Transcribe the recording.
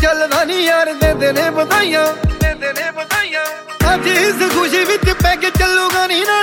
ਚੱਲਦਾ ਨੀ ਯਾਰ ਦਿੰਦੇ ਨੇ ਵਧਾਈਆਂ ਅੱਜ ਇਸ ਖੁਸ਼ੀ ਵਿੱਚ ਪੈ ਕੇ ਚੱਲੂਗਾ ਨੀ ਨਾ